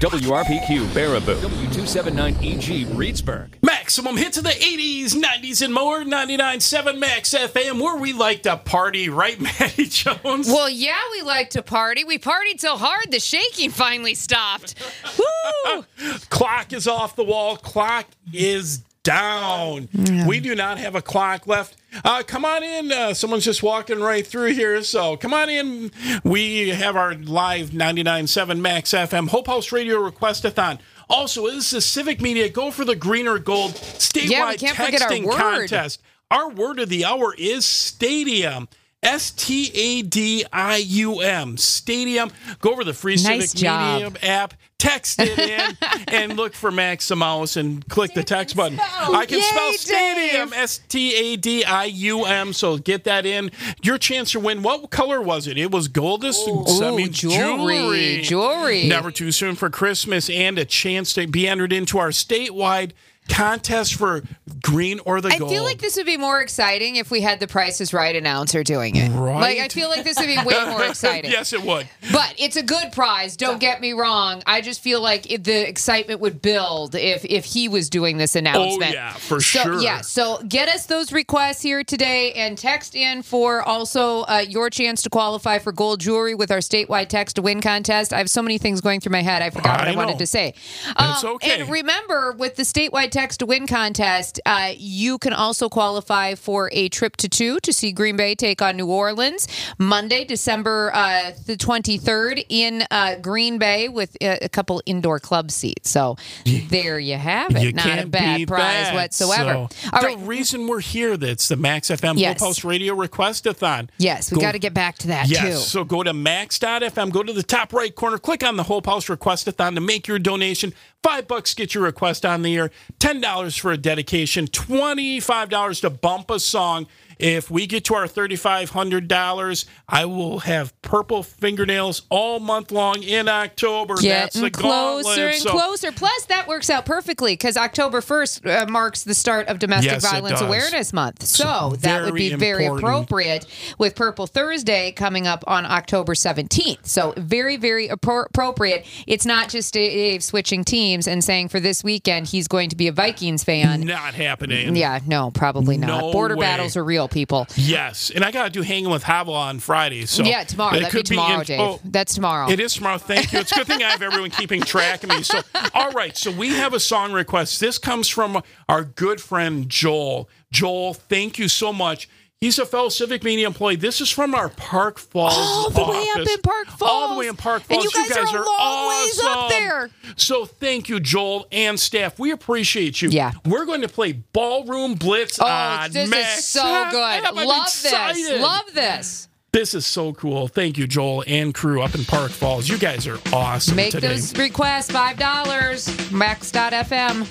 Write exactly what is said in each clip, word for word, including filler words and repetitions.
W R P Q, Baraboo. W two seventy-nine E G, Reedsburg. Maximum hits of the eighties, nineties, and more. ninety-nine point seven Max F M, where we like to party, right, Maddie Jones? Well, yeah, we like to party. We partied so hard the shaking finally stopped. Woo! Clock is off the wall. Clock is down. Yeah. We do not have a clock left. Uh, come on in. Uh, someone's just walking right through here. So come on in. We have our live ninety-nine point seven Max F M Hope House Radio Request-a-thon. Also, this is Civic Media. Go for the green or gold statewide Yeah, we can't forget our texting word. contest. Our word of the hour is stadium. S T A D I U M. Stadium. Go over the free Nice Civic job. Media app. Text it in and look for Max Mouse and click the text button. I can Yay, spell stadium, Dave. S T A D I U M, so get that in. Your chance to win, what color was it? It was goldest. Ooh, jewelry, jewelry. Never too soon for Christmas, and a chance to be entered into our statewide contest for green or the I gold. feel like this would be more exciting if we had the Price is Right announcer doing it. Right? Like, I feel like this would be way more exciting. Yes, it would. But it's a good prize. Don't get me wrong. I just feel like it, the excitement would build if if he was doing this announcement. Oh, yeah, for so, sure. Yeah, so get us those requests here today and text in for also uh, your chance to qualify for gold jewelry with our statewide text to win contest. I have so many things going through my head. I forgot what I I wanted know. to say. That's Um, okay. And remember, with the statewide text to win contest, uh, you can also qualify for a trip to two to see Green Bay take on New Orleans Monday, December uh, the twenty-third in uh, Green Bay with a, a couple indoor club seats. So there you have it. You Not a can't bad beat prize that. whatsoever. So, All the right. reason we're here, that's the Max F M Yes. Hope House Radio Request-a-thon. Yes, we Go- got to get back to that Yes, too. so go to max dot f m, go to the top right corner, click on the Hope House Request-a-thon to make your donation. Five bucks, get your request on the air. Ten dollars for a dedication. Twenty-five dollars to bump a song. If we get to our thirty-five hundred dollars, I will have purple fingernails all month long in October. That's Getting the closer gauntlet. and So- closer. Plus, that works out perfectly because October first uh, marks the start of Domestic Yes, it Violence does. Awareness Month. So, So that would be very very important. appropriate with Purple Thursday coming up on October seventeenth. So, very, very appro- appropriate. It's not just Dave switching teams and saying for this weekend he's going to be a Vikings fan. Not happening. Yeah, no, probably not. No Border way. battles are real, people. Yes, and I got to do Hanging with Hava on Friday. So Yeah, tomorrow. it That'd be could tomorrow, in- Dave. oh, That's tomorrow. It is tomorrow. Thank you. It's a good thing I have everyone keeping track of me. So, all right. So we have a song request. This comes from our good friend Joel. Joel, thank you so much. He's a fellow Civic Media employee. This is from our Park Falls All the way up office. in Park Falls. All the way in Park And Falls. you guys are a long ways up awesome. there. So thank you, Joel and staff. We appreciate you. Yeah. We're going to play Ballroom Blitz Oh, on this Max. is so good. I'm Love excited. this. Love this. This is so cool. Thank you, Joel and crew up in Park Falls. You guys are awesome Make today. those requests, five dollars, max dot f m.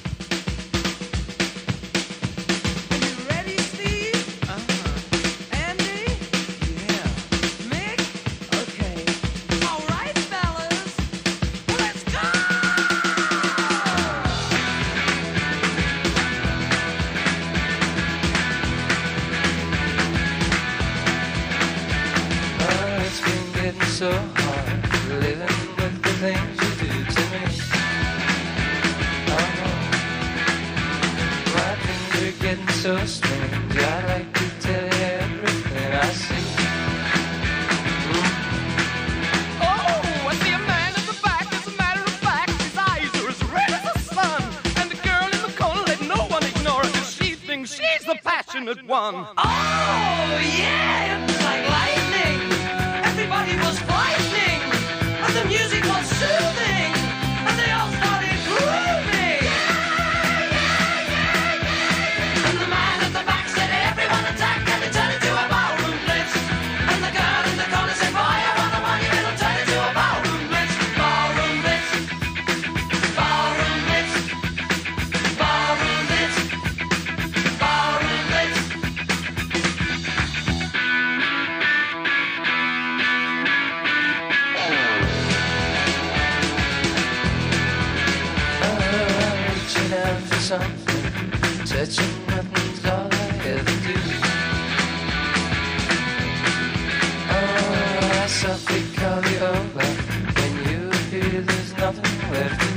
Ready, Steve? Uh-huh. Andy? Yeah. Mick? Okay. All right, fellas. Let's go! Oh, it's been getting so hard living with the things you do to me. Oh, my things are getting so strange. I like to tell you everything I see. Oh, I see a man at the back. As a matter of fact, his eyes are as red as the sun. And the girl in the corner, let no one ignore her, 'cause she thinks she's the passionate one. Oh, yeah, it's like lightning. Everybody was frightening, and the music was soothing, and they all started grooving. And the man at the back said, everyone attack, and it turned into a ballroom blitz. And the girl in the corner said, boy, I wanna want you, it'll turn into a ballroom blitz. Ballroom blitz. Ballroom blitz. Ballroom blitz. Ballroom blitz. Oh, reaching out for something, touching nothing's all I ever do. Oh, I softly call you over when you feel there's nothing left to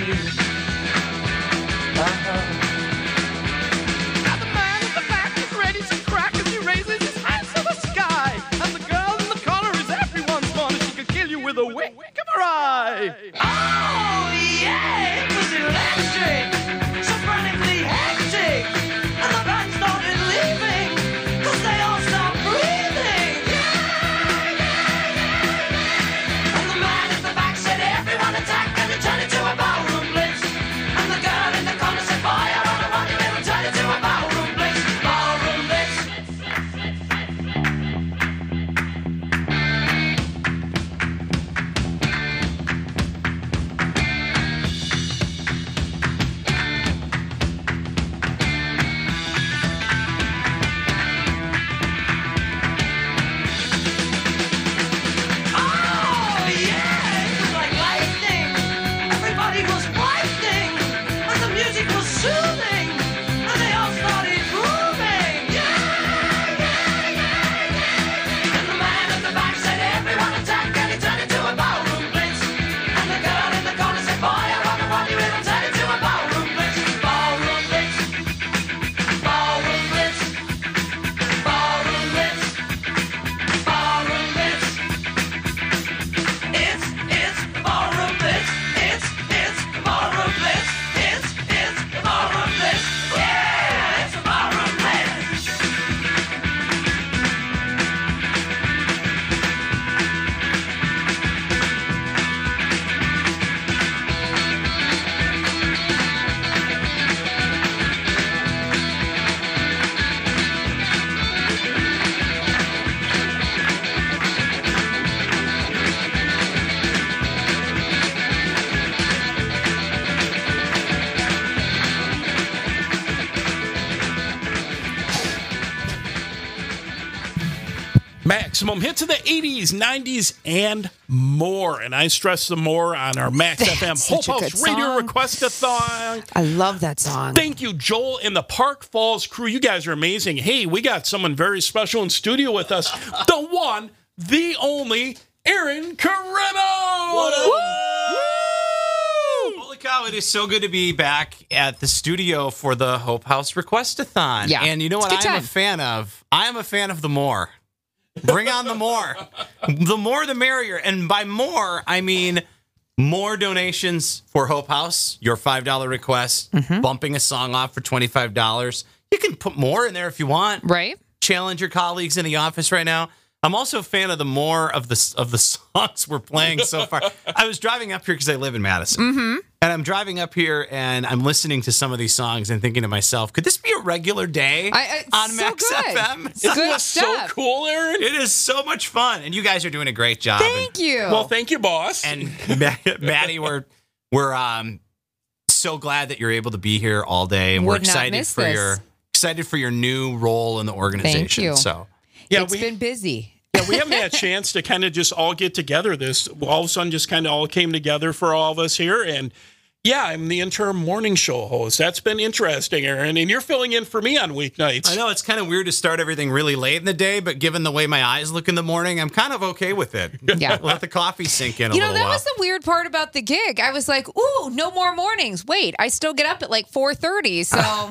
Maximum hits of the eighties, nineties, and more. And I stress the more on our Max F M Whole such a good House Radio song. Request-a-thon. I love that song. Thank you, Joel and the Park Falls crew. You guys are amazing. Hey, we got someone very special in studio with us. The one, the only, Aaron Carreno. What up? Holy cow, it is so good to be back at the studio for the Hope House Request-a-thon. Yeah. And you know It's what a good I'm a time. fan of? I am a fan of the more. Bring on the more. The more, the merrier. And by more, I mean more donations for Hope House, your five dollar request, Mm-hmm. bumping a song off for twenty-five dollars. You can put more in there if you want. Right? Challenge your colleagues in the office right now. I'm also a fan of the more of the of the songs we're playing so far. I was driving up here because I live in Madison, mm-hmm. and I'm driving up here and I'm listening to some of these songs and thinking to myself, could this be a regular day I, I, on so Max good. F M? It's good So stuff. cool, Aaron. It is so much fun, and you guys are doing a great job. Thank you. Well, thank you, boss. And, and Matt- Maddie, we're we're um so glad that you're able to be here all day, and we're Would not excited miss for this. your excited for your new role in the organization. you. So. yeah, it's we, been busy. yeah, we haven't had a chance to kind of just all get together. This all of a sudden just kind of all came together for all of us here. And yeah, I'm the interim morning show host. That's been interesting, Aaron. And you're filling in for me on weeknights. I know it's kind of weird to start everything really late in the day, but given the way my eyes look in the morning, I'm kind of okay with it. Yeah. Let the coffee sink in a You know, little that while. was the weird part about the gig. I was like, ooh, no more mornings. Wait, I still get up at like four thirty. So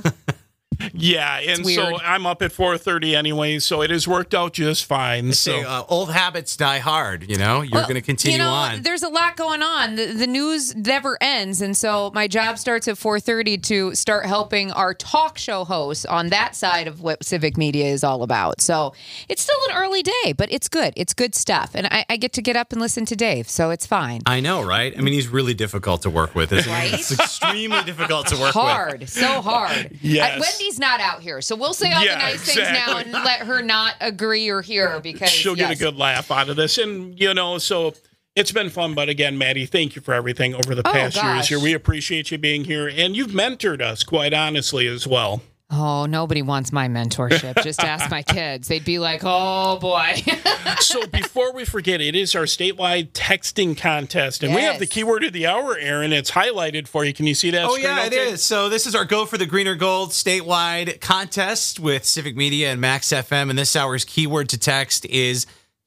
Yeah, and weird. so I'm up at four thirty anyway, so it has worked out just fine. So Say, uh, old habits die hard, you know? You're Well, going to continue you know, on. There's a lot going on. The, the news never ends, and so my job starts at four thirty to start helping our talk show hosts on that side of what civic media is all about. So it's still an early day, but it's good. It's good stuff, and I, I get to get up and listen to Dave, so it's fine. I know, right? I mean, he's really difficult to work with, isn't Right? he? It's extremely difficult to work with. Hard, so hard. Yes. Uh, Wendy's not out here, so we'll say all Yeah, the nice things now exactly. and let her not agree or hear because she'll get yes. a good laugh out of this. And, you know, so it's been fun. But again, Maddie, thank you for everything over the Oh, past years gosh. here. We appreciate you being here. And you've mentored us, quite honestly, as well. Oh, nobody wants my mentorship. Just ask my kids. They'd be like, oh, boy. So before we forget, it is our statewide texting contest. And we have Yes. the keyword of the hour, Aaron. It's highlighted for you. Can you see that? Oh, screen yeah, it okay? is. So this is our Go for the Greener Gold statewide contest with Civic Media and Max F M. And this hour's keyword to text is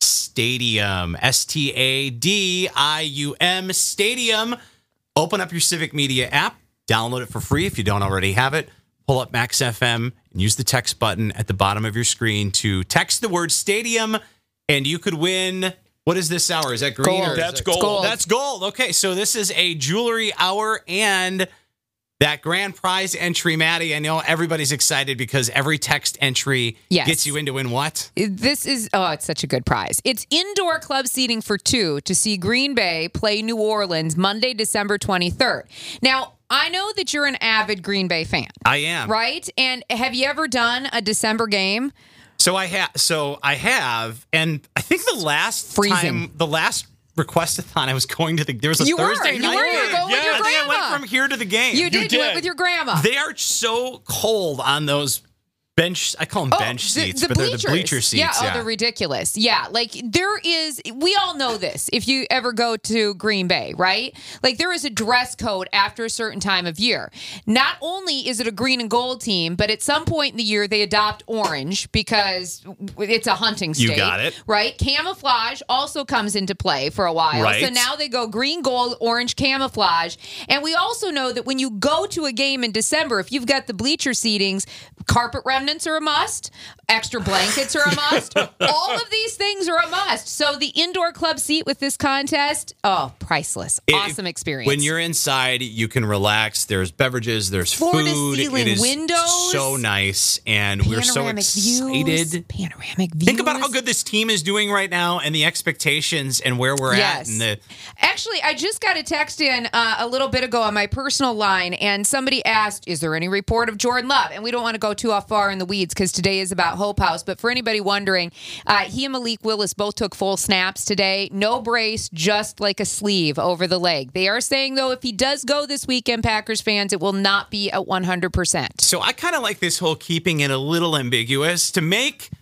stadium. S T A D I U M, stadium. Open up your Civic Media app. Download it for free if you don't already have it. Pull up Max F M and use the text button at the bottom of your screen to text the word stadium. And you could win. What is this hour? Is that green? Gold. Or is That's it- gold. gold. That's gold. Okay, so this is a jewelry hour and that grand prize entry, Maddie. I know everybody's excited because every text entry Yes. gets you in to win what? This is, oh, it's such a good prize. It's indoor club seating for two to see Green Bay play New Orleans Monday, December twenty-third. Now, I know that you're an avid Green Bay fan, I am. right? And have you ever done a December game? So I have. So I have, and I think the last Freezing. time, the last request-a-thon, I was going to the. There was a You were. Thursday You night were. You were game. going with your I think I went grandma. from here to the game. You did. You went did. with your grandma. They are so cold on those bench. I call them Oh, bench the- seats, the but they're bleachers. the bleacher seats. Yeah, oh, they're ridiculous. Yeah, like there is, we all know this if you ever go to Green Bay, right? Like there is a dress code after a certain time of year. Not only is it a green and gold team, but at some point in the year they adopt orange because it's a hunting You state. got it. Right? Camouflage also comes into play for a while. Right. So now they go green, gold, orange camouflage. And we also know that when you go to a game in December, if you've got the bleacher seatings, carpet remnants are a must. Extra blankets are a must. All of these things are a must. So the indoor club seat with this contest, oh, priceless. It- Awesome experience. When you're inside, you can relax. There's beverages. There's Floor-to-ceiling food. It is windows. so nice, and we're so Panoramic excited. views, panoramic views. Think about how good this team is doing right now, and the expectations, and where we're Yes. at. And the Actually, I just got a text in uh, a little bit ago on my personal line, and somebody asked, is there any report of Jordan Love? And we don't want to go too far in the weeds because today is about Hope House. But for anybody wondering, uh, he and Malik Willis both took full snaps today. No brace, just like a sleeve over the leg. They are saying, though, if he does go this weekend, Packers fans, it will not be at one hundred percent. so I kind of like this whole keeping it a little ambiguous to make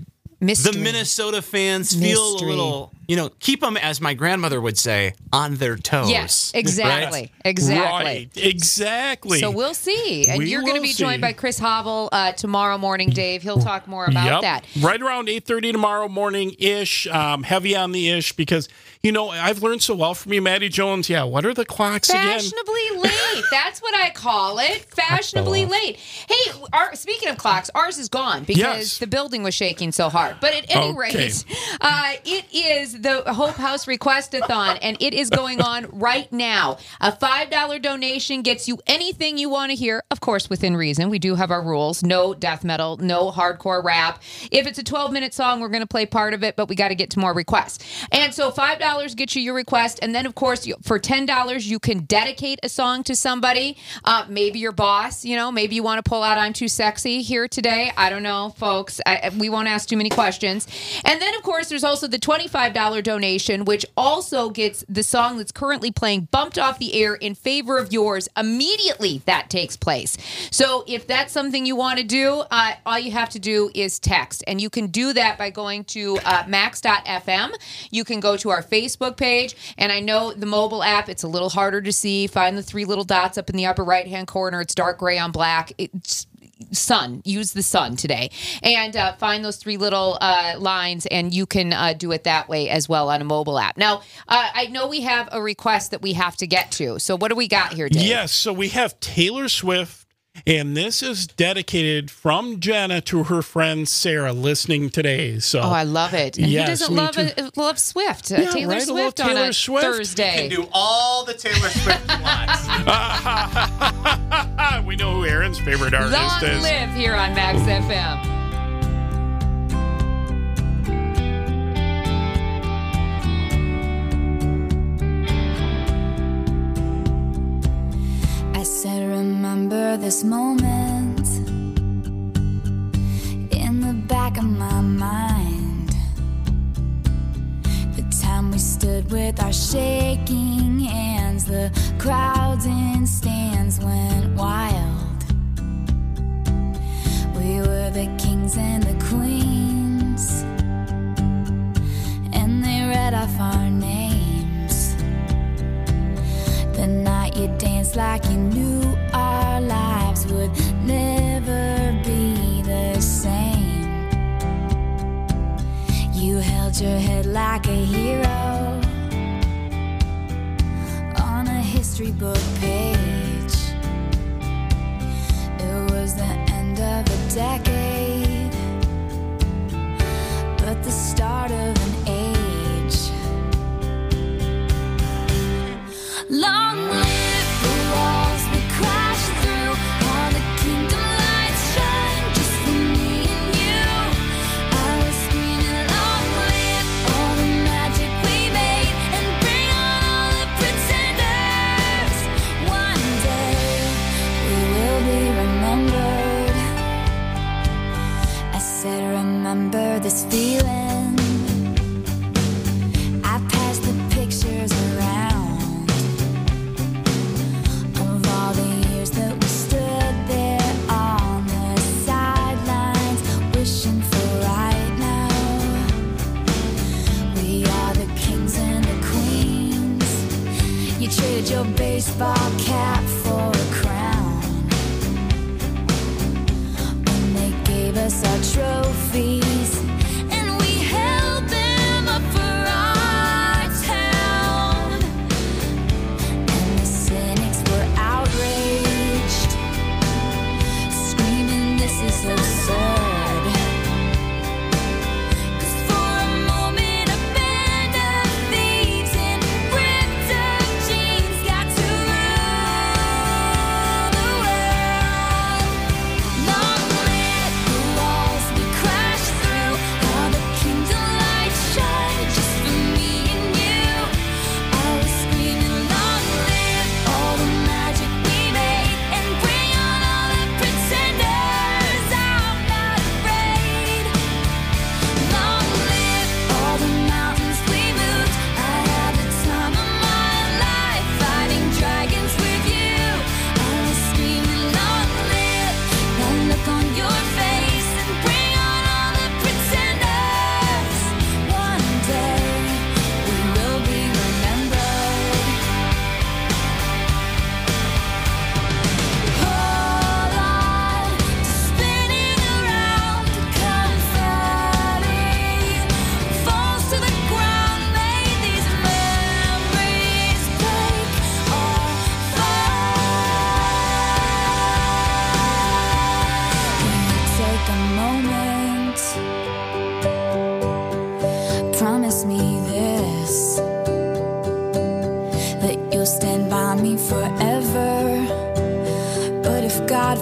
Mystery. the Minnesota fans feel Mystery. a little, you know, keep them, as my grandmother would say, on their toes. Yes, exactly. Right? Exactly. Right. Exactly. So we'll see. And We you're going to will be joined see. by Chris Hobble uh, tomorrow morning, Dave. He'll talk more about Yep. that. Right around eight thirty tomorrow morning ish. Um, heavy on the ish because, you know, I've learned so well from you, Maddie Jones. Yeah, what are the clocks again? Fashionably late. That's what I call it. Fashionably late. Hey, our, speaking of clocks, ours is gone because Yes. the building was shaking so hard. But at any Okay. rate, uh, it is the Hope House Request-a-thon, and it is going on right now. A five dollar donation gets you anything you want to hear, of course, within reason. We do have our rules. No death metal, no hardcore rap. If it's a twelve-minute song, we're going to play part of it, but we got to get to more requests. And so five dollars gets you your request, and then, of course, you, for ten dollars, you can dedicate a song to somebody. Uh, maybe your boss, you know, maybe you want to pull out I'm Too Sexy here today. I don't know, folks. I, we won't ask too many questions. And then, of course, there's also the twenty-five dollar donation, which also gets the song that's currently playing bumped off the air in favor of yours immediately that takes place. So if that's something you want to do, uh, all you have to do is text. And you can do that by going to uh, max dot f m. You can go to our Facebook page. And I know the mobile app, it's a little harder to see. Find the three little dots up in the upper right-hand corner. It's dark gray on black. It's sun. Use the sun today. And uh, find those three little uh, lines, and you can uh, do it that way as well on a mobile app. Now, uh, I know we have a request that we have to get to. So what do we got here, Dave? Yes, so we have Taylor Swift, and this is dedicated from Jenna to her friend Sarah listening today. So Oh, I love it. And Yes, who doesn't me love too. uh, love Swift? Uh, Yeah, Taylor right, a little Swift on Taylor a Swift. Thursday. Do all the Taylor Swift wants. we know who Aaron's favorite artist Long is. live here on Max F M. I said, remember this moment in the back of my mind. The time we stood with our shaking hands, the crowds in stands went wild. We were the kings and the queens, and they read off our names. The night you danced like you knew our lives would never be the same. You held your head like a hero on a history book page.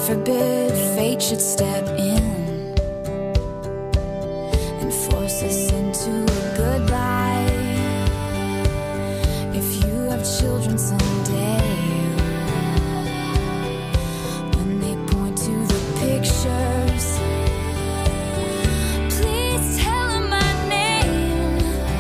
forbid fate should step in and force us into a good life. If you have children someday, when they point to the pictures, please tell them my name.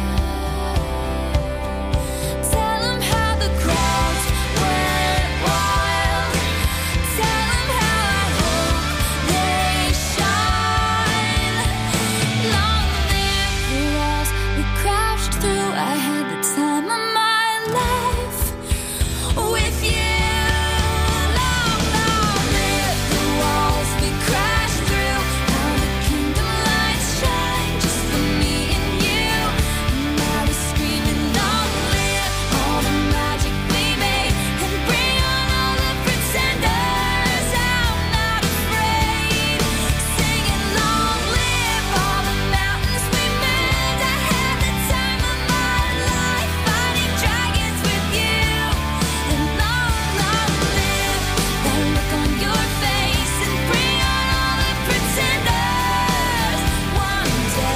Tell them how the crowds went wild. Tell them how I hope they shine. Long live the walls we crashed through. I had the time of my life with you. Long, long live the walls we crashed through. How the kingdom lights shine just for me and you. And I was screaming, long live all the magic we made, and bring on all the pretenders. I'm not afraid, singing long live all the mountains we made. I had the time of my life fighting dragons with you. And long, long live that look on your face, and bring on all the pretenders. One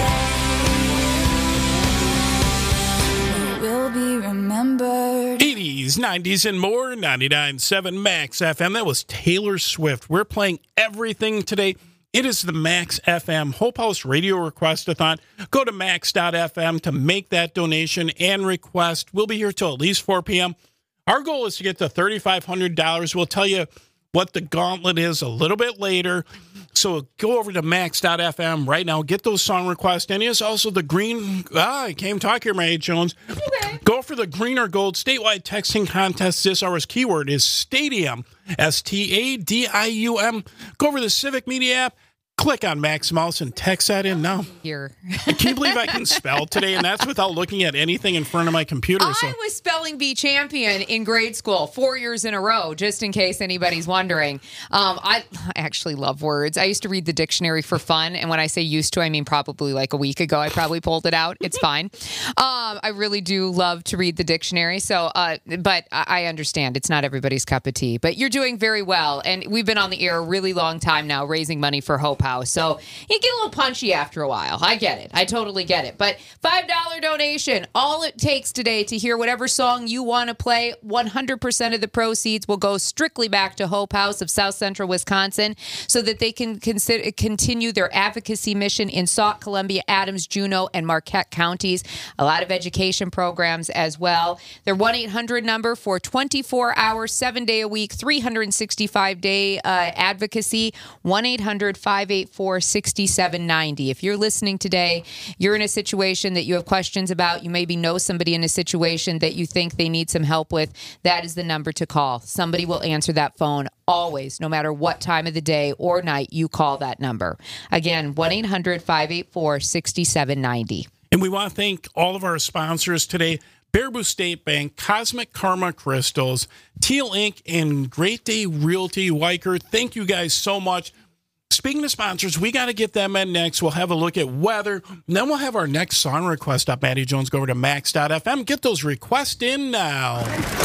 day we will be remembered. eighties, nineties, and more. ninety-nine point seven Max F M. That was Taylor Swift. We're playing everything today. It is the Max F M Hope House Radio Request-a-thon. Go to max dot f m to make that donation and request. We'll be here till at least four p.m. Our goal is to get to three thousand five hundred dollars. We'll tell you what the gauntlet is a little bit later. So go over to max dot f m right now. Get those song requests. And it's also the green. Ah, I can't talk here, Mary Jones. Okay. Go for the green or gold statewide texting contest. This hour's keyword is stadium. S T A D I U M. Go over the Civic Media app. Click on Max Mouse and text that in now. Here. Can you believe I can spell today? And that's without looking at anything in front of my computer. So I was spelling bee champion in grade school four years in a row, just in case anybody's wondering. Um, I actually love words. I used to read the dictionary for fun. And when I say used to, I mean probably like a week ago, I probably pulled it out. It's fine. Um, I really do love to read the dictionary. So, uh, but I I understand it's not everybody's cup of tea. But you're doing very well. And we've been on the air a really long time now, raising money for Hope House. So you get a little punchy after a while. I get it. I totally get it. But five dollars donation, all it takes today to hear whatever song you want to play, one hundred percent of the proceeds will go strictly back to Hope House of South Central Wisconsin so that they can consider, continue their advocacy mission in Sauk, Columbia, Adams, Juneau, and Marquette counties. A lot of education programs as well. Their one eight hundred number for twenty-four hours, seven day a week, three hundred sixty-five day uh, advocacy, one eight hundred five eight four six seven nine zero. If you're listening today, you're in a situation that you have questions about, you maybe know somebody in a situation that you think they need some help with, that is the number to call. Somebody will answer that phone always, no matter what time of the day or night you call that number. Again, one eight hundred five eight four six seven nine zero. And we want to thank all of our sponsors today. Baraboo State Bank, Cosmic Karma Crystals, Teal Incorporated, and Great Day Realty Weicker. Thank you guys so much. Speaking of sponsors, we got to get them in next. We'll have a look at weather. And then we'll have our next song request up. Maddie Jones, go over to max dot f m. Get those requests in now.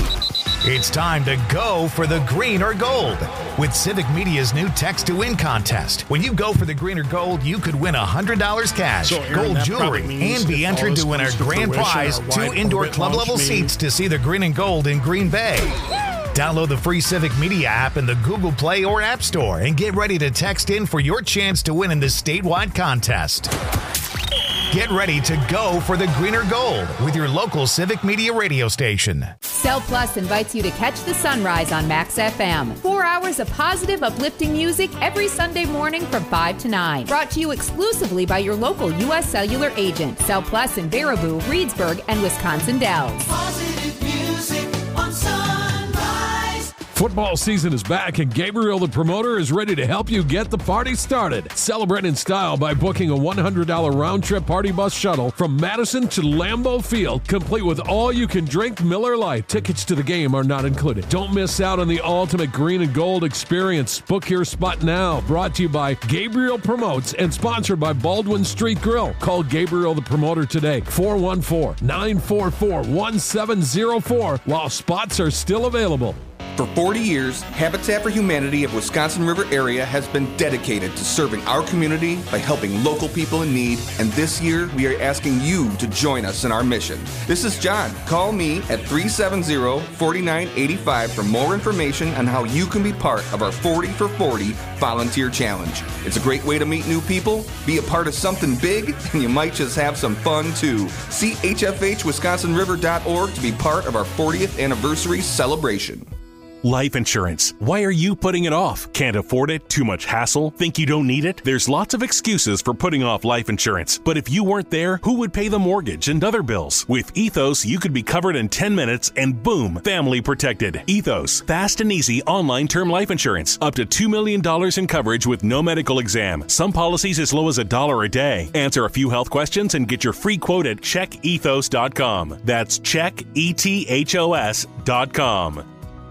It's time to go for the green or gold with Civic Media's new Text to Win contest. When you go for the green or gold, you could win one hundred dollars cash, So, Aaron, gold that jewelry, probably means and be if all entered this to win our comes to grand fruition, prize, our two wide indoor orbit club launch level meeting. seats to see the green and gold in Green Bay. Download the free Civic Media app in the Google Play or App Store and get ready to text in for your chance to win in this statewide contest. Get ready to go for the green or gold with your local Civic Media radio station. Cell Plus invites you to catch the sunrise on Max F M. Four hours of positive, uplifting music every Sunday morning from five to nine. Brought to you exclusively by your local U S Cellular agent. Cell Plus in Baraboo, Reedsburg, and Wisconsin Dells. Positive music on Sunrise. Football season is back, and Gabriel the Promoter is ready to help you get the party started. Celebrate in style by booking a one hundred dollars round-trip party bus shuttle from Madison to Lambeau Field, complete with all-you-can-drink Miller Lite. Tickets to the game are not included. Don't miss out on the ultimate green and gold experience. Book your spot now. Brought to you by Gabriel Promotes and sponsored by Baldwin Street Grill. Call Gabriel the Promoter today, four one four, nine four four, one seven zero four, while spots are still available. For forty years, Habitat for Humanity of Wisconsin River area has been dedicated to serving our community by helping local people in need, and this year we are asking you to join us in our mission. This is John. Call me at three seven zero, four nine eight five for more information on how you can be part of our forty for forty volunteer challenge. It's a great way to meet new people, be a part of something big, and you might just have some fun too. See H F H Wisconsin River dot org to be part of our fortieth anniversary celebration. Life insurance. Why are you putting it off? Can't afford it? Too much hassle? Think you don't need it? There's lots of excuses for putting off life insurance. But if you weren't there, who would pay the mortgage and other bills? With Ethos, you could be covered in ten minutes and boom, family protected. Ethos. Fast and easy online term life insurance. Up to two million dollars in coverage with no medical exam. Some policies as low as a dollar a day. Answer a few health questions and get your free quote at check ethos dot com. That's check ethos dot com.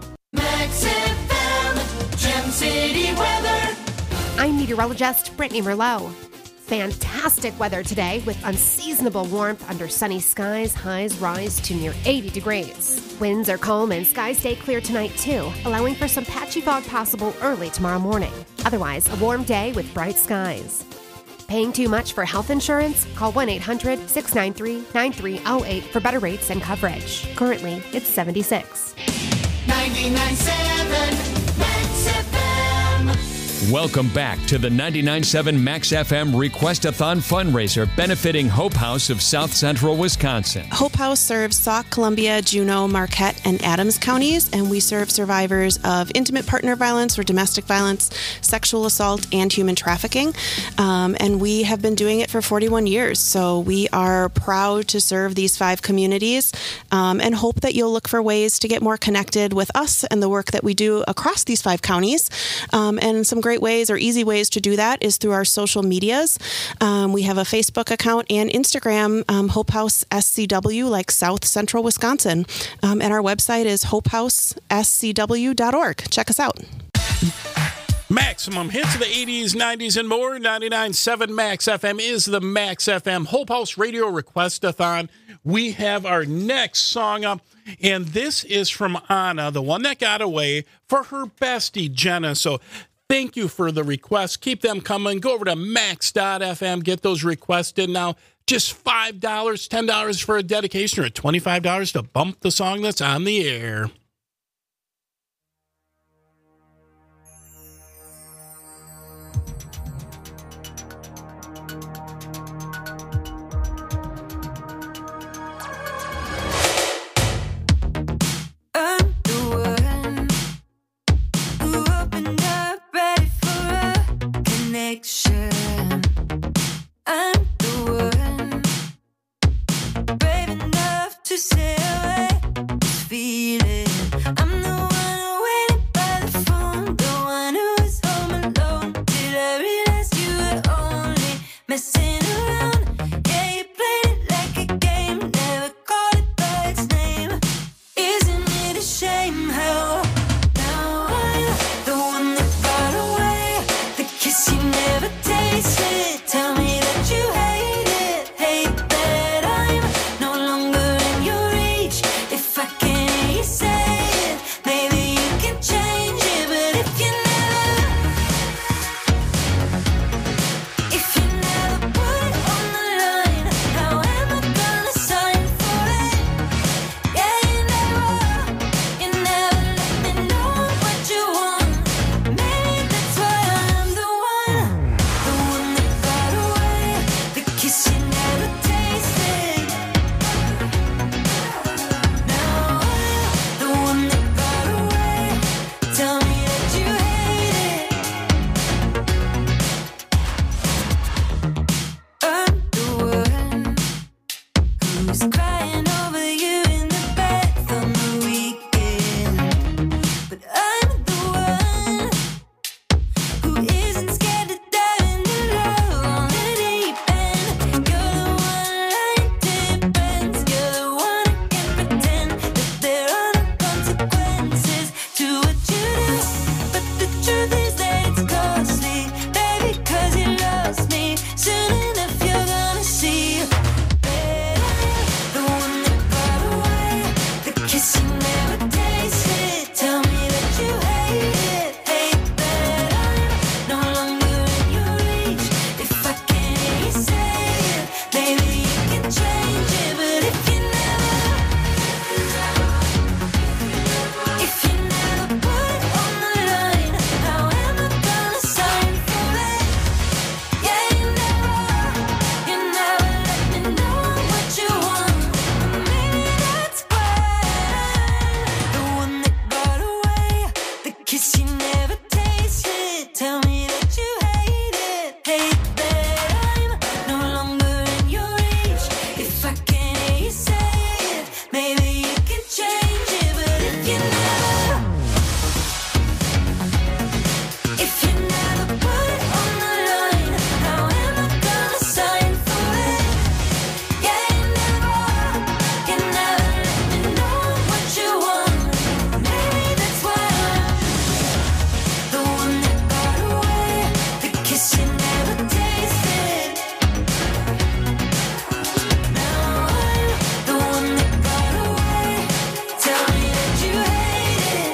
Max F M, Gem City weather. I'm meteorologist Brittany Merlot. Fantastic weather today with unseasonable warmth under sunny skies. Highs rise to near eighty degrees. Winds are calm and skies stay clear tonight too, allowing for some patchy fog possible early tomorrow morning. Otherwise, a warm day with bright skies. Paying too much for health insurance? Call one eight hundred, six nine three, nine three zero eight for better rates and coverage. Currently, it's seventy-six. ninety-nine point seven Max F M. Welcome back to the ninety-nine point seven Max F M Request-a-thon fundraiser benefiting Hope House of South Central Wisconsin. Hope House serves Sauk, Columbia, Juneau, Marquette, and Adams counties, and we serve survivors of intimate partner violence or domestic violence, sexual assault, and human trafficking. Um, and we have been doing it for forty-one years, so we are proud to serve these five communities um, and hope that you'll look for ways to get more connected with us and the work that we do across these five counties. Um, and some great ways or easy ways to do that is through our social medias. Um, we have a Facebook account and Instagram, um, Hope House S C W, like South Central Wisconsin. Um, and our website is hope house s c w dot org. Check us out. Maximum hits of the eighties, nineties, and more. ninety-nine point seven Max F M is the Max F M Hope House Radio Request-a-thon. We have our next song up, and this is from Anna, the one that got away, for her bestie, Jenna. So thank you for the requests. Keep them coming. Go over to max dot f m. Get those requests in now. Just five dollars, ten dollars for a dedication, or twenty-five dollars to bump the song that's on the air. I'm the one brave enough to say away this feeling. I'm the one waiting by the phone, the one who was home alone. Did I really Tell me that you hate it. Hate that I'm no longer in your reach. If I can't hear you say it, maybe you can change it. But if you never, if you never put it on the line, how am I gonna sign for it? Yeah, you never, you never let me know what you want. Maybe that's why I'm the one that got away, the kiss you never tasted. Now I'm the one that got away. Tell me that you hate it.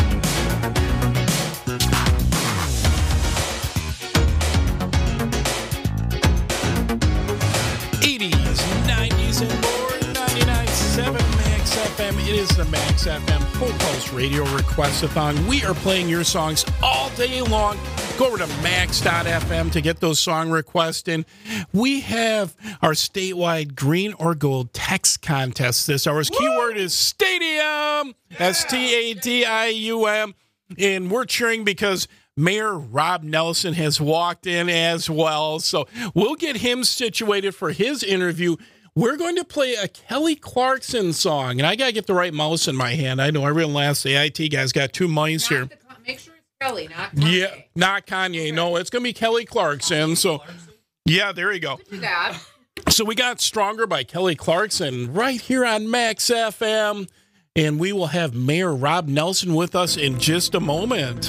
eighties, nineties, and more. ninety-nine point seven Max F M. It is the Max F M Full Pulse Radio Request-a-thon. We are playing your songs all day long. Go over to max dot f m to get those song requests in. We have our statewide green or gold text contest this hour's keyword is stadium. S T A D I U M. And we're cheering because Mayor Rob Nelson has walked in as well. So we'll get him situated for his interview. We're going to play a Kelly Clarkson song. And I got to get the right mouse in my hand. I know everyone last the I T guy's got two mice here. Make sure it's Kelly, not Kanye. Yeah, not Kanye. No, it's going to be Kelly Clarkson. So, yeah, there you go. Do that. So we got Stronger by Kelly Clarkson right here on Max F M. And we will have Mayor Rob Nelson with us in just a moment.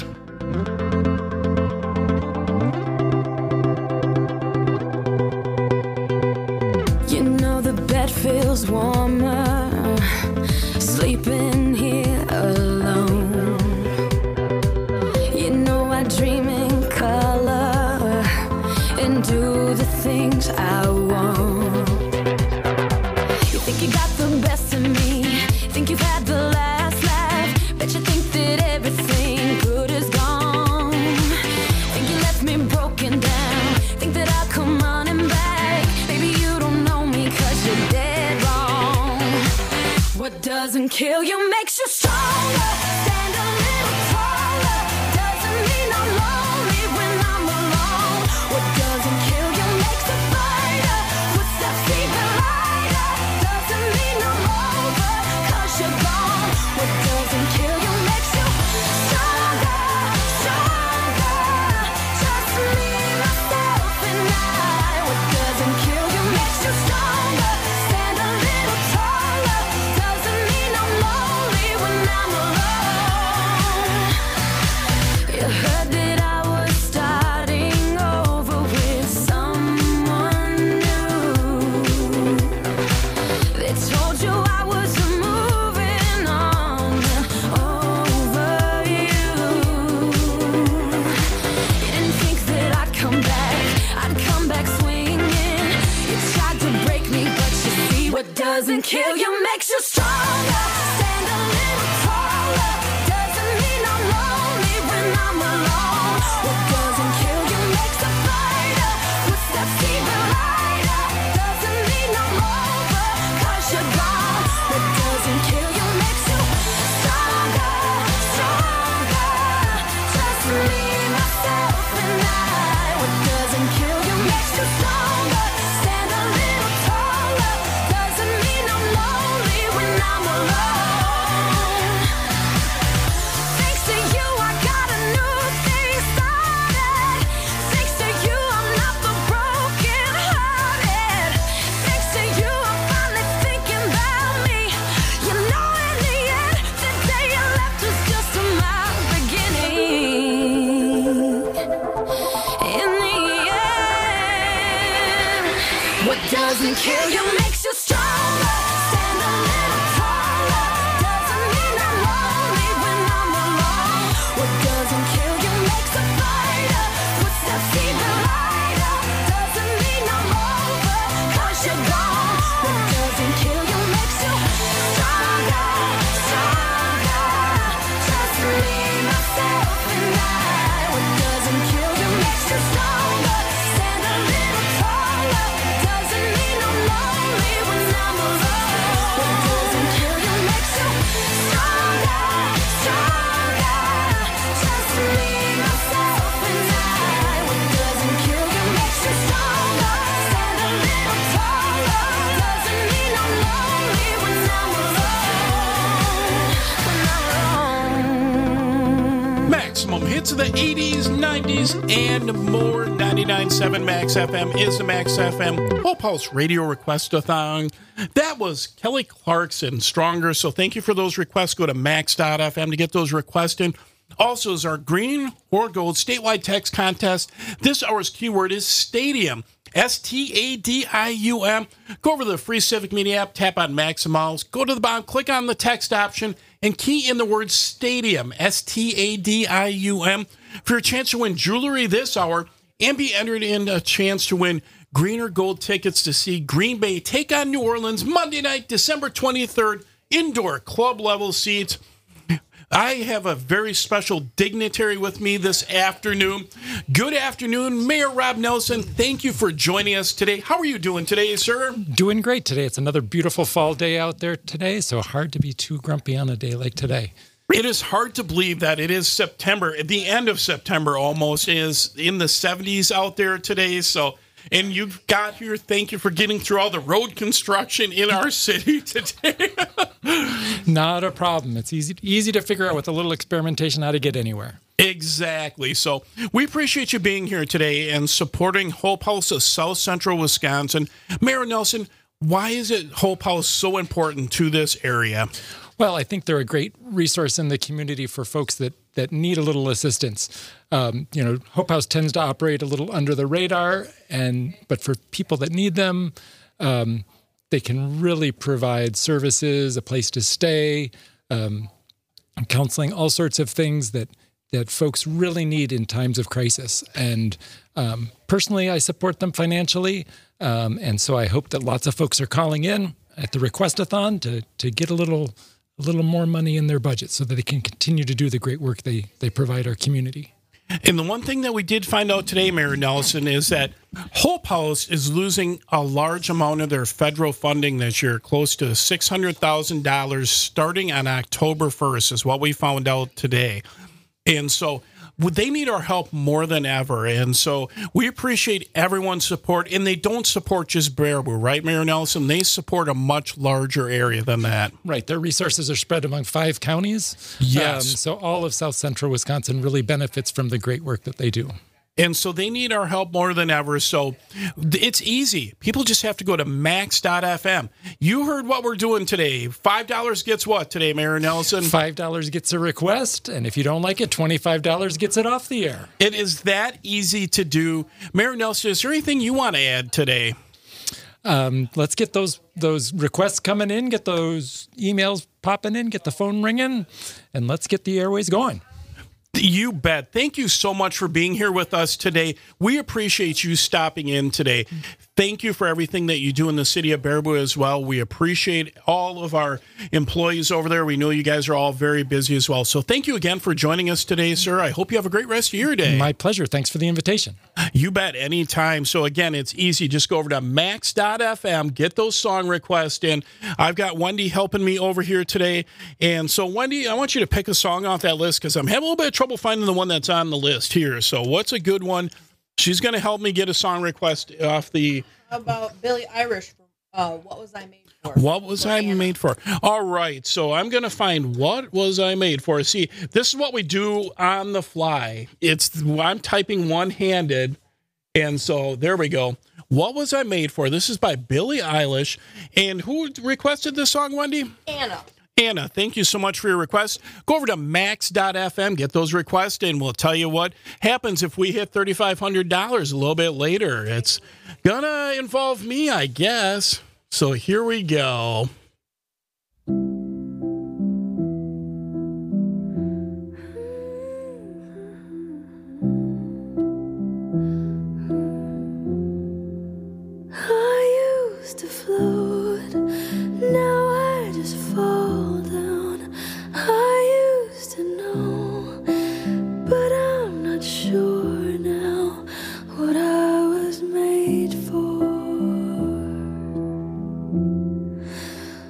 You know the bed feels warmer, sleeping here alone. You know I dream in color and do the things I want. You think you got the best of me, think you've had the last laugh, bet you think that everything good is gone. Think you left me broken down, think that I'll come running back. Baby, you don't know me 'cause you're dead wrong. What doesn't kill you makes you stronger. Stand a little taller. Doesn't mean I'm lonely when I'm alone. What doesn't kill you makes a fighter. Footsteps even lighter. Doesn't mean I'm over 'cause you're gone. What doesn't kill you makes you stronger, stronger. Just me, myself, and I. What doesn't kill you makes you stronger. Stand a little taller. Doesn't mean I'm lonely when I'm alone. You heard that I was starting over with someone new. They told you I was moving on over you. You didn't think that I'd come back, I'd come back swinging. You tried to break me, but you see what doesn't kill you makes you stronger. Stand a little taller. Doesn't mean I'm lonely when I'm alone. What doesn't kill you makes a fighter. Footsteps even lighter. Doesn't mean I'm over 'cause you're gone. What doesn't kill you makes you stronger, stronger. Just me, myself, and I. What doesn't kill you makes you stronger. Stand a little taller. Doesn't mean I'm lonely when I'm alone. Thanks to you, I got a new thing started. Thanks to you, I'm not the broken hearted. Thanks to you, I'm finally thinking about me. You know, in the end, the day you left was just my beginning. In the end, what doesn't kill you makes you stronger. Stand a little taller. Doesn't mean I'm lonely when I'm alone. What doesn't kill you makes a fighter. Footsteps even lighter. Doesn't mean I'm over 'cause you're gone. What doesn't kill you makes you stronger, stronger. Just me, myself, and I. What doesn't kill you makes you stronger. Stand a little taller. Doesn't mean I'm lonely when I'm alone. hits of the eighties, nineties, and more. ninety-nine point seven Max F M is the Max F M Whole Pulse Radio Request-a-thon. That was Kelly Clarkson, Stronger. So thank you for those requests. Go to max dot f m to get those requests in. Also, is our Green or Gold statewide text contest. This hour's keyword is stadium. S T A D I U M. Go over to the free Civic Media app, tap on Maximals, go to the bottom, click on the text option, and key in the word stadium, S T A D I U M, for your chance to win jewelry this hour and be entered in a chance to win Green or Gold tickets to see Green Bay take on New Orleans Monday night, December twenty-third, indoor club level seats. I have a very special dignitary with me this afternoon. Good afternoon, Mayor Rob Nelson. Thank you for joining us today. How are you doing today, sir? Doing great today. It's another beautiful fall day out there today, so hard to be too grumpy on a day like today. It is hard to believe that it is September. At the end of September almost is in the seventies out there today. So, and you got here. Thank you for getting through all the road construction in our city today. Not a problem. It's easy easy to figure out with a little experimentation how to get anywhere. Exactly. So we appreciate you being here today and supporting Hope House of South Central Wisconsin. Mayor Nelson, why is it Hope House so important to this area? Well, I think they're a great resource in the community for folks that, that need a little assistance. Um, you know, Hope House tends to operate a little under the radar, and but for people that need them, um, they can really provide services, a place to stay, um, counseling, all sorts of things that that folks really need in times of crisis. And um, personally, I support them financially, um, and so I hope that lots of folks are calling in at the Request-a-thon to to get a little. a little more money in their budget so that they can continue to do the great work they, they provide our community. And the one thing that we did find out today, Mayor Nelson, is that Hope House is losing a large amount of their federal funding this year, close to six hundred thousand dollars starting on October first is what we found out today. And so they need our help more than ever. And so we appreciate everyone's support. And they don't support just Baraboo, right, Mayor Nelson? They support a much larger area than that. Right. Their resources are spread among five counties. Yes. Um, so all of South Central Wisconsin really benefits from the great work that they do. And so they need our help more than ever. So it's easy. People just have to go to max dot f m. You heard what we're doing today. five dollars gets what today, Mayor Nelson? five dollars gets a request. And if you don't like it, twenty-five dollars gets it off the air. It is that easy to do. Mayor Nelson, is there anything you want to add today? Um, let's get those those requests coming in, get those emails popping in, get the phone ringing, and let's get the airways going. You bet. Thank you so much for being here with us today. We appreciate you stopping in today. Thank you for everything that you do in the city of Baraboo as well. We appreciate all of our employees over there. We know you guys are all very busy as well. So thank you again for joining us today, sir. I hope you have a great rest of your day. My pleasure. Thanks for the invitation. You bet. Anytime. So again, it's easy. Just go over to max dot f m, get those song requests in. I've got Wendy helping me over here today. And so Wendy, I want you to pick a song off that list because I'm having a little bit of trouble finding the one that's on the list here. So what's a good one? She's going to help me get a song request off the... How about Billie Eilish from uh, What Was I Made For? What Was I Made For? All right, so I'm going to find What Was I Made For. See, this is what we do on the fly. It's I'm typing one-handed, and so there we go. What Was I Made For? This is by Billie Eilish. And who requested this song, Wendy? Anna. Anna, thank you so much for your request. Go over to max dot f m, get those requests, and we'll tell you what happens if we hit three thousand five hundred dollars a little bit later. It's going to involve me, I guess. So here we go. I used to float, now I just fall down. I used to know, but I'm not sure now what I was made for.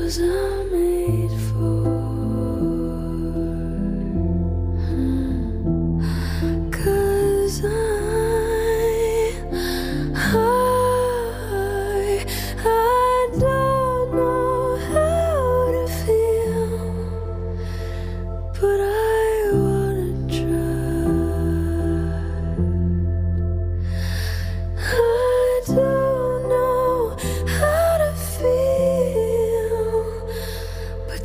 was I made for? 'Cause I, I, I don't know how to feel, but I wanna try. I don't know how to feel, but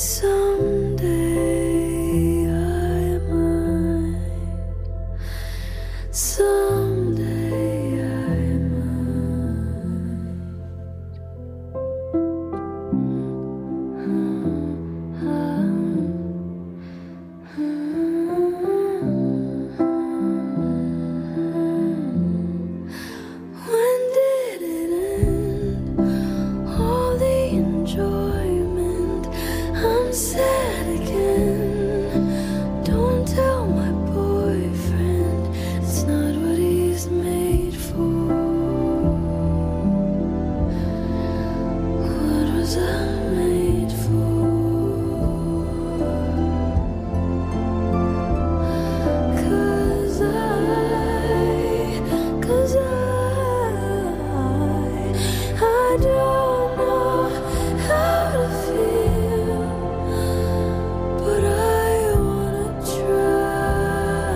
someday I might. Someday I When did it end? All the enjoyment. I'm sad again. Don't tell my boyfriend it's not what he's made for. What was I made for? 'Cause I, 'cause I, I don't know how to feel, but I wanna try.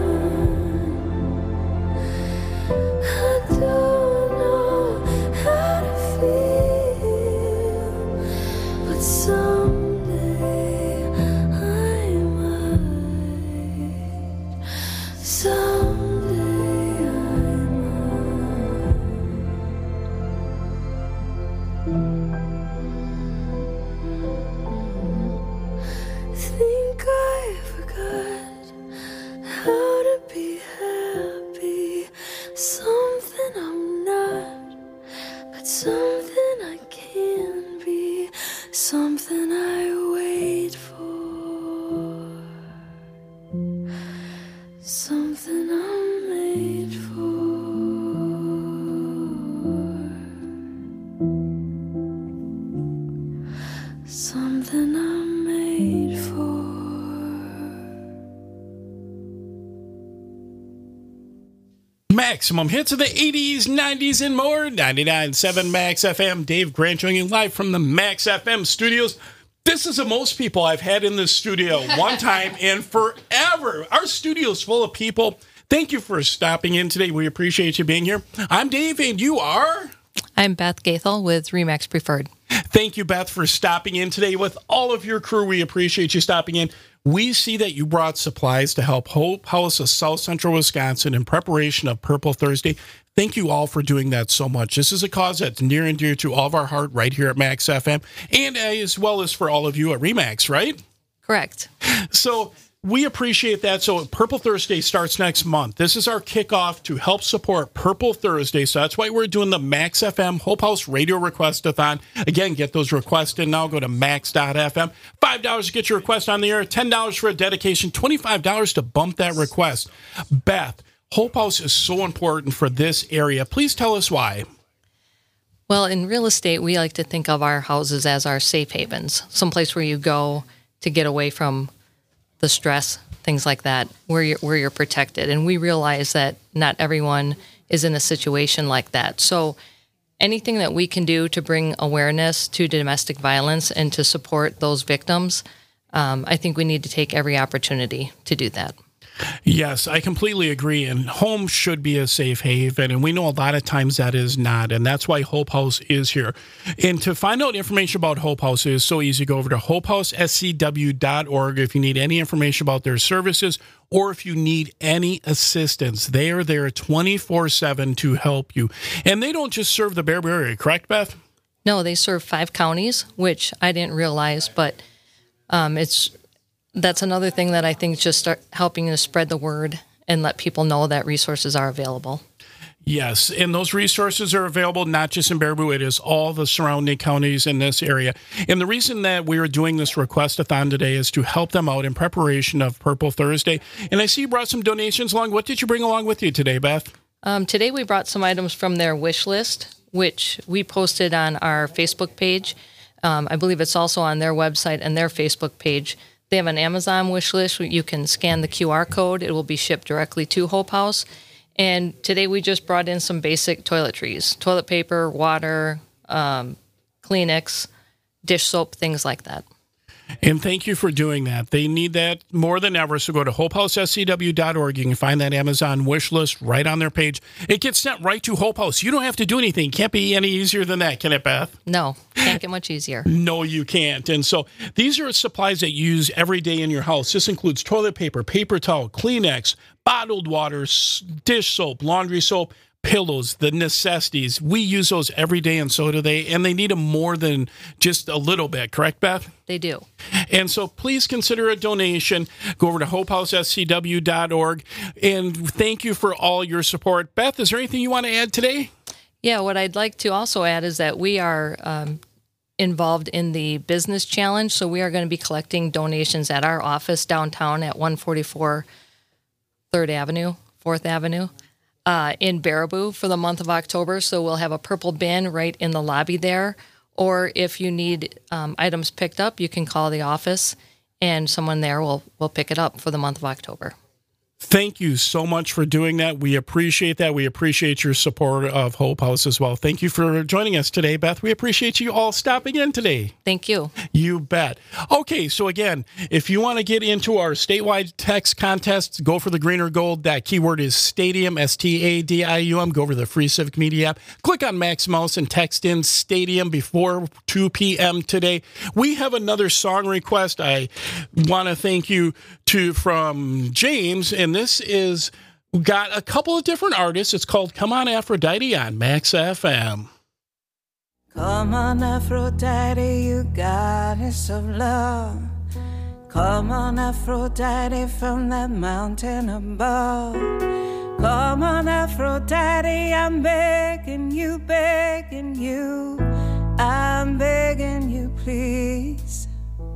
I don't know how to feel, but someday I might. Someday I think I forgot how to be happy. Something I'm not, but something I can be. Something I wait for. Something I'm made for. Something I'm made for. Maximum hits of the eighties, nineties, and more. ninety-nine point seven Max F M. Dave Grant joining you live from the Max F M studios. This is the most people I've had in this studio one time and forever. Our studio's full of people. Thank you for stopping in today. We appreciate you being here. I'm Dave, and you are? I'm Beth Gaithel with Remax Preferred. Thank you, Beth, for stopping in today with all of your crew. We appreciate you stopping in. We see that you brought supplies to help Hope House of South Central Wisconsin in preparation of Purple Thursday. Thank you all for doing that so much. This is a cause that's near and dear to all of our heart right here at Max F M, and as well as for all of you at Remax, right? Correct. So we appreciate that. So Purple Thursday starts next month. This is our kickoff to help support Purple Thursday. So that's why we're doing the Max F M Hope House Radio Request-a-thon. Again, get those requests in now. Go to max dot f m. five dollars to get your request on the air. ten dollars for a dedication. twenty-five dollars to bump that request. Beth, Hope House is so important for this area. Please tell us why. Well, in real estate, we like to think of our houses as our safe havens, someplace where you go to get away from the stress, things like that, where you're, where you're protected. And we realize that not everyone is in a situation like that. So anything that we can do to bring awareness to domestic violence and to support those victims, um, I think we need to take every opportunity to do that. Yes, I completely agree. And home should be a safe haven. And we know a lot of times that is not. And that's why Hope House is here. And to find out information about Hope House, it is so easy. Go over to hope house s c w dot org if you need any information about their services or if you need any assistance. They are there twenty-four seven to help you. And they don't just serve the Baraboo area, correct, Beth? No, they serve five counties, which I didn't realize, but um, it's... That's another thing that I think just start helping to spread the word and let people know that resources are available. Yes, and those resources are available not just in Baraboo, it is all the surrounding counties in this area. And the reason that we are doing this request-a-thon today is to help them out in preparation of Purple Thursday. And I see you brought some donations along. What did you bring along with you today, Beth? Um, today we brought some items from their wish list, which we posted on our Facebook page. Um, I believe it's also on their website and their Facebook page. They have an Amazon wish list. You can scan the Q R code. It will be shipped directly to Hope House. And today we just brought in some basic toiletries, toilet paper, water, um, Kleenex, dish soap, things like that. And thank you for doing that. They need that more than ever. So go to hope house s c w dot org. You can find that Amazon wish list right on their page. It gets sent right to Hope House. You don't have to do anything. Can't be any easier than that, can it, Beth? No, can't get much easier. No, you can't. And so these are supplies that you use every day in your house. This includes toilet paper, paper towel, Kleenex, bottled water, dish soap, laundry soap, pillows, the necessities. We use those every day, and so do they. And they need them more than just a little bit. Correct, Beth? They do. And so please consider a donation. Go over to hope house s c w dot org. And thank you for all your support. Beth, is there anything you want to add today? Yeah, what I'd like to also add is that we are um, involved in the business challenge. So we are going to be collecting donations at our office downtown at one forty-four third Avenue, fourth Avenue. Uh, in Baraboo for the month of October. So we'll have a purple bin right in the lobby there. Or if you need um, items picked up, you can call the office and someone there will, will pick it up for the month of October. Thank you so much for doing that. We appreciate that. We appreciate your support of Hope House as well. Thank you for joining us today, Beth. We appreciate you all stopping in today. Thank you. You bet. Okay, so again, if you want to get into our statewide text contests, go for the green or gold. That keyword is Stadium, S T A D I U M. Go over to the free Civic Media app. Click on Max Mouse and text in Stadium before two p.m. today. We have another song request. I want to thank you to from James, and this is got a couple of different artists. It's called Come On Aphrodite on Max F M. Come on, Aphrodite, you goddess of love. Come on, Aphrodite, from that mountain above. Come on, Aphrodite, I'm begging you, begging you. I'm begging you, please.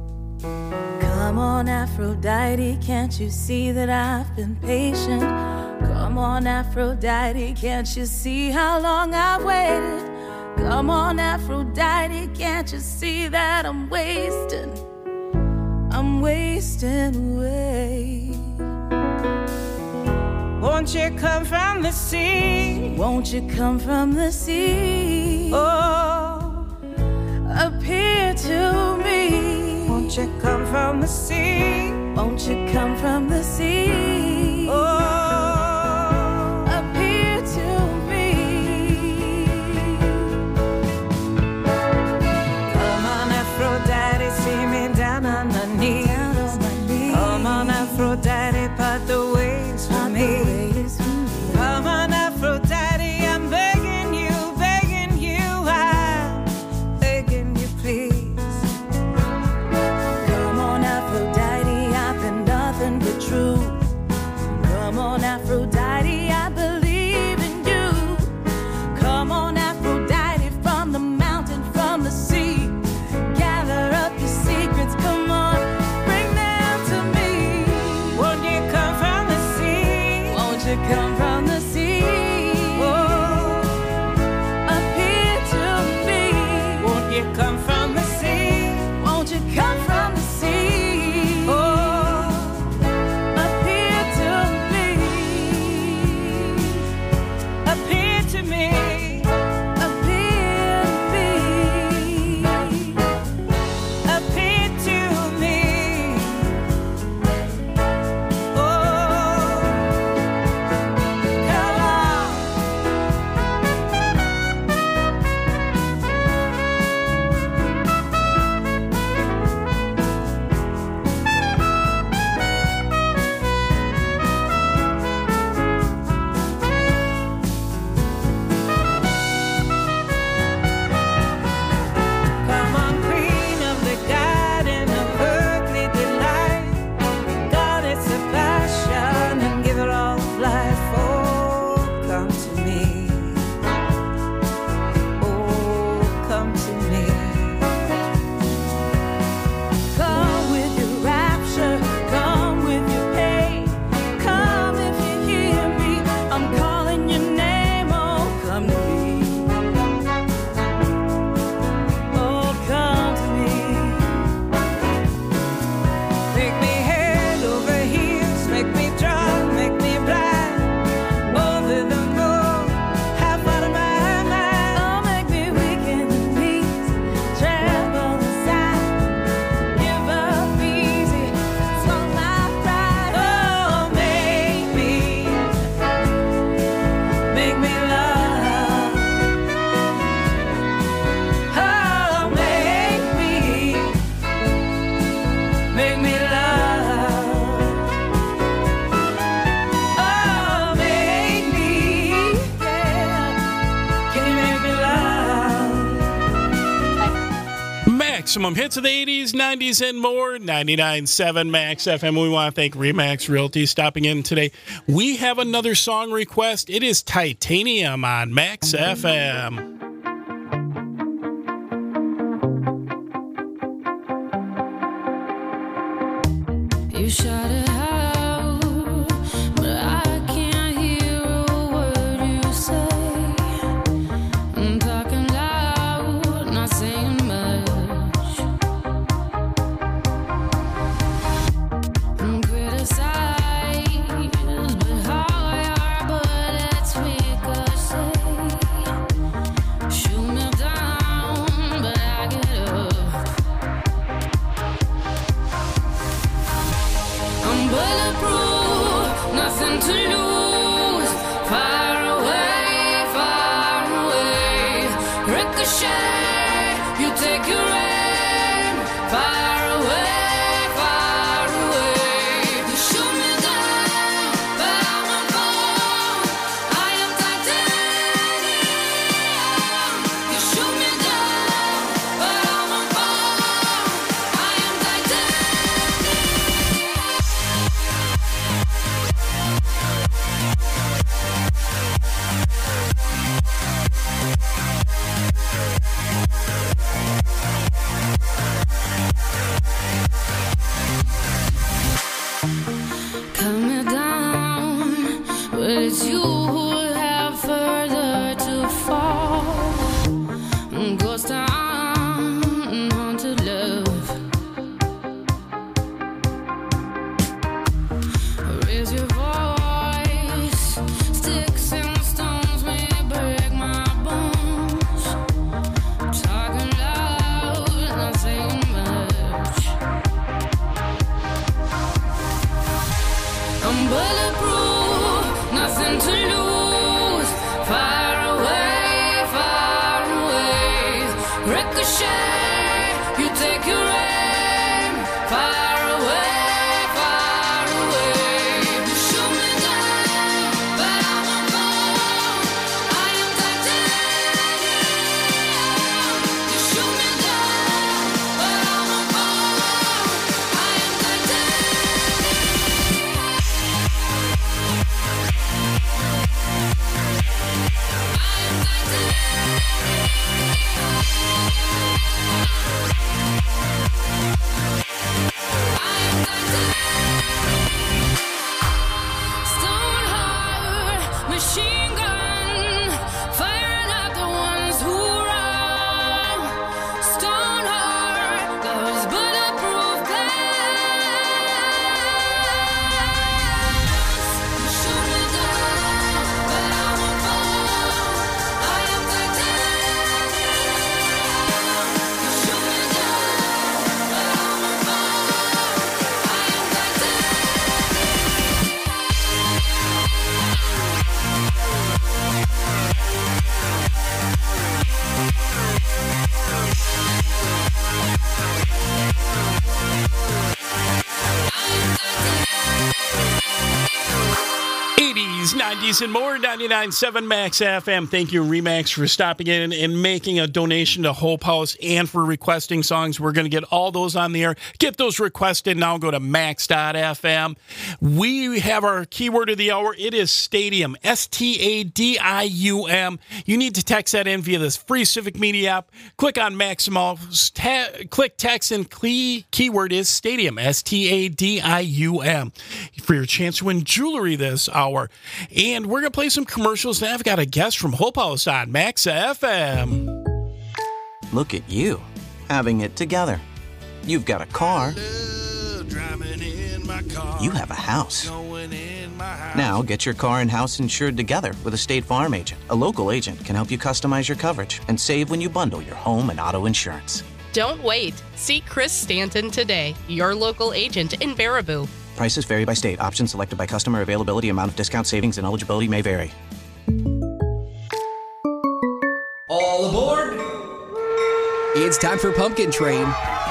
Come on, Aphrodite, can't you see that I've been patient? Come on, Aphrodite, can't you see how long I've waited? Come on, Aphrodite, can't you see that I'm wasting? I'm wasting away. Won't you come from the sea? Won't you come from the sea? Oh, appear to me. Won't you come from the sea? Won't you come from the sea? Oh, appear to me. Come on, Aphrodite, see me down on my knees. Come on, Aphrodite, part the ways for me. Come on, Aphrodite, I'm begging you, begging you, I'm begging you, please. True. Come on, Aphrodite, I believe in you. Come on, Aphrodite, from the mountain, from the sea. Gather up your secrets, come on, bring them to me. Won't you come from the sea? Won't you come from the sea? Oh, appear to me. Won't you come from the sea? Won't you come from the sea? Oh, Maximum hits of the eighties, nineties, and more. ninety-nine point seven Max F M. We want to thank Remax Realty stopping in today. We have another song request. It is Titanium on Max F M. You shut it out, but I can't hear a word you say. I'm talking loud, not saying much. I'm criticized, but how your bullets ricochet. Shoot me down, but I get up. I'm bulletproof, nothing to lose. Far away, far away. Ricochet, you take your aim. Far away, far away. You shoot me down, but I won't fall. I am titanium. You shoot me down, but I won't fall. I am titanium. Cut me down, but it's you who have further to fall. Ghost town, haunted love. Raise your voice, sticks and stones may break my bones. Talking loud, not saying much. I'm bulletproof, nothing to lose. Far away, far away. Ricochet, you take your aim. Far away, far away. You shoot me down, but I won't fall. I am titanium. You shoot me down, but I won't fall. I am titanium. Stone heart, machine gun, firing at the ones who run. Stone heart, those bulletproof glass. Shoot me down, but I won't fall. I am titanium. You shoot me down, but I won't fall. I am eighties, nineties, and more. ninety-nine point seven Max F M. Thank you, Remax, for stopping in and making a donation to Hope House and for requesting songs. We're going to get all those on the air. Get those requested now. Go to max dot f m. We have our keyword of the hour. It is stadium. S T A D I U M. You need to text that in via this free Civic Media app. Click on Maximal. Ta- click text and key- keyword is stadium. S T A D I U M. For your chance to win jewelry this hour. And we're going to play some commercials. Now I've got a guest from Hope House on Max F M. Look at you, having it together. You've got a car. You have a house. Now get your car and house insured together with a State Farm agent. A local agent can help you customize your coverage and save when you bundle your home and auto insurance. Don't wait. See Chris Stanton today, your local agent in Baraboo. Prices vary by state. Options selected by customer. Availability, amount of discount, savings, and eligibility may vary. All aboard! It's time for Pumpkin Train.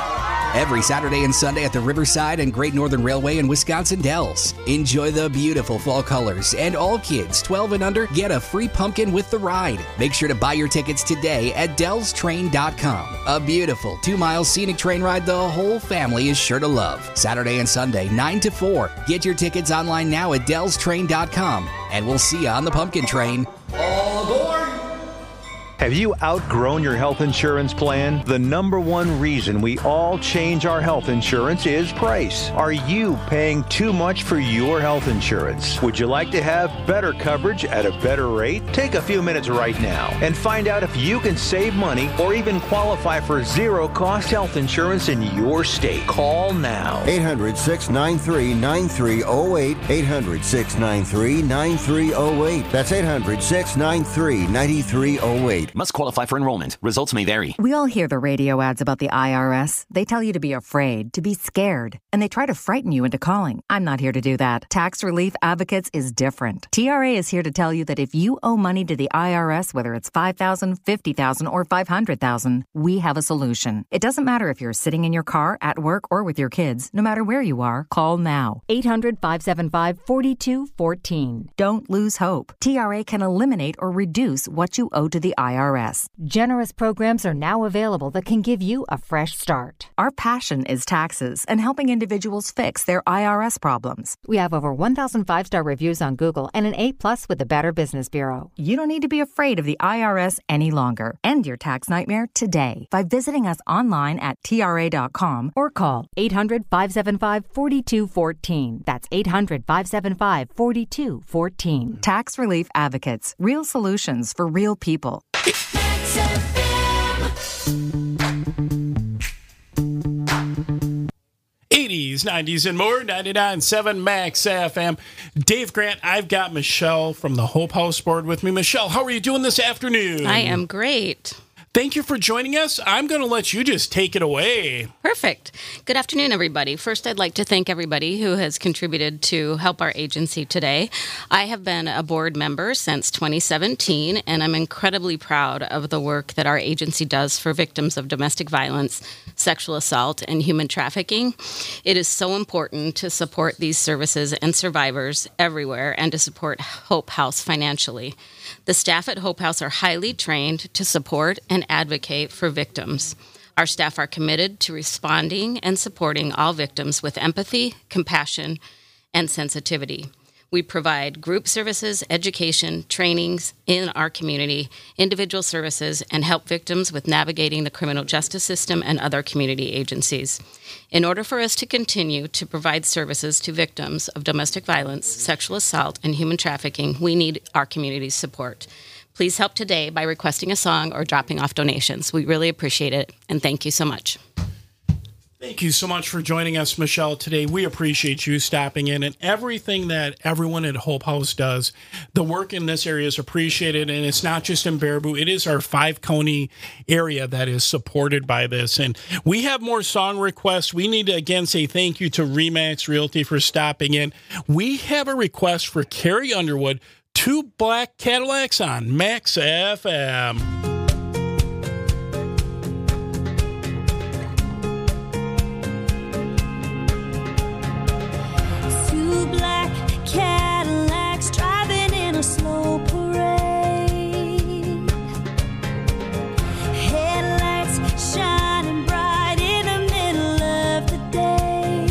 Every Saturday and Sunday at the Riverside and Great Northern Railway in Wisconsin Dells. Enjoy the beautiful fall colors, and all kids twelve and under get a free pumpkin with the ride. Make sure to buy your tickets today at dells train dot com. A beautiful two-mile scenic train ride the whole family is sure to love. Saturday and Sunday, nine to four. Get your tickets online now at dells train dot com, and we'll see you on the pumpkin train. All aboard! Have you outgrown your health insurance plan? The number one reason we all change our health insurance is price. Are you paying too much for your health insurance? Would you like to have better coverage at a better rate? Take a few minutes right now and find out if you can save money or even qualify for zero-cost health insurance in your state. Call now. eight hundred, six nine three, nine three zero eight. eight hundred, six nine three, nine three zero eight. That's eight hundred, six nine three, nine three zero eight. Must qualify for enrollment. Results may vary. We all hear the radio ads about the I R S. They tell you to be afraid, to be scared, and they try to frighten you into calling. I'm not here to do that. Tax Relief Advocates is different. T R A is here to tell you that if you owe money to the I R S, whether it's five thousand dollars, fifty thousand dollars, or five hundred thousand dollars, we have a solution. It doesn't matter if you're sitting in your car, at work, or with your kids. No matter where you are, call now. eight hundred, five seven five, four two one four. Don't lose hope. T R A can eliminate or reduce what you owe to the I R S. Generous programs are now available that can give you a fresh start. Our passion is taxes and helping individuals fix their I R S problems. We have over one thousand five-star reviews on Google and an A plus with the Better Business Bureau. You don't need to be afraid of the I R S any longer. End your tax nightmare today by visiting us online at T R A dot com or call eight hundred, five seven five, four two one four. That's eight hundred, five seven five, four two one four. Tax Relief Advocates. Real solutions for real people. eighties, nineties, and more. ninety-nine point seven Max F M. Dave Grant, I've got Michelle from the Hope House board with me. Michelle, how are you doing this afternoon? I am great. Thank you for joining us. I'm going to let you just take it away. Perfect. Good afternoon, everybody. First, I'd like to thank everybody who has contributed to help our agency today. I have been a board member since twenty seventeen, and I'm incredibly proud of the work that our agency does for victims of domestic violence, sexual assault, and human trafficking. It is so important to support these services and survivors everywhere and to support Hope House financially. The staff at Hope House are highly trained to support and advocate for victims. Our staff are committed to responding and supporting all victims with empathy, compassion, and sensitivity. We provide group services, education, trainings in our community, individual services, and help victims with navigating the criminal justice system and other community agencies. In order for us to continue to provide services to victims of domestic violence, sexual assault, and human trafficking, we need our community's support. Please help today by requesting a song or dropping off donations. We really appreciate it, and thank you so much. Thank you so much for joining us, Michelle, today. We appreciate you stopping in, and everything that everyone at Hope House does. The work in this area is appreciated, and it's not just in Baraboo. It is our five-county area that is supported by this. And we have more song requests. We need to, again, say thank you to Remax Realty for stopping in. We have a request for Carrie Underwood, Two Black Cadillacs on Max F M. Cadillacs driving in a slow parade. Headlights shining bright in the middle of the day.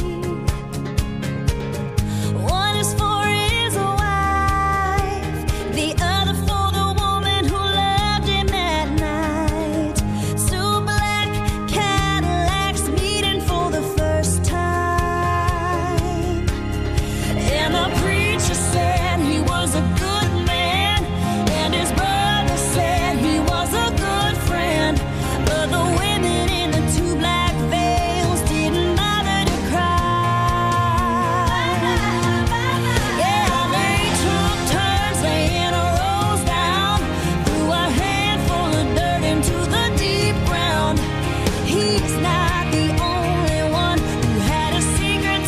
One is for his wife, the other for the woman who loved him at night. Two black Cadillacs meeting for the first time. And the preacher said he was a good man, and his brother said he was a good friend. But the women in the two black veils didn't bother to cry. Yeah, they took turns laying a rose down, threw a handful of dirt into the deep ground. He's not